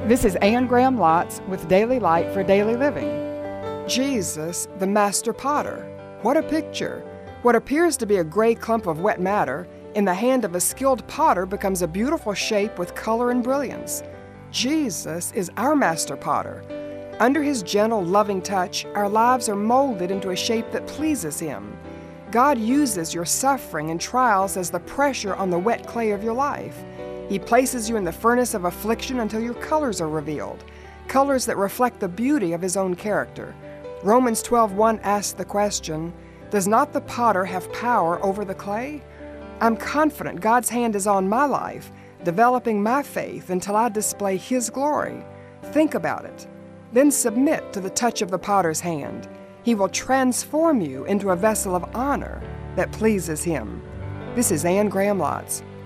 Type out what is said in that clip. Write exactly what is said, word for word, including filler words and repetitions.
This is Anne Graham Lotz with Daily Light for Daily Living. Jesus, the Master Potter. What a picture! What appears to be a gray clump of wet matter, in the hand of a skilled potter becomes a beautiful shape with color and brilliance. Jesus is our Master Potter. Under His gentle, loving touch, our lives are molded into a shape that pleases Him. God uses your suffering and trials as the pressure on the wet clay of your life. He places you in the furnace of affliction until your colors are revealed, colors that reflect the beauty of His own character. Romans twelve one asks the question, does not the potter have power over the clay? I'm confident God's hand is on my life, developing my faith until I display His glory. Think about it. Then submit to the touch of the potter's hand. He will transform you into a vessel of honor that pleases Him. This is Anne Graham Lotz.